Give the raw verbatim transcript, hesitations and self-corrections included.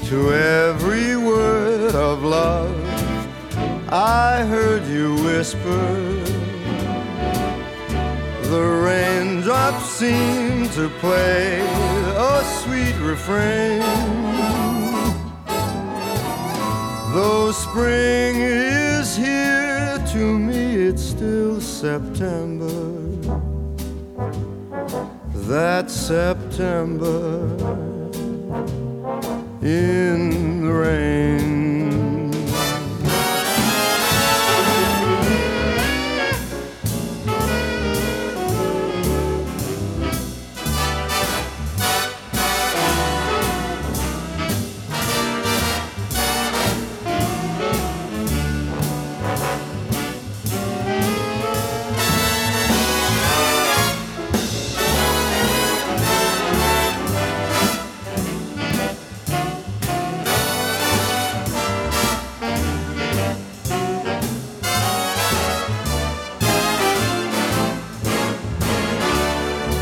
To every word of love I heard you whisper. The raindrops seem to play a sweet refrain. Though spring is here, to me it's still September. That September in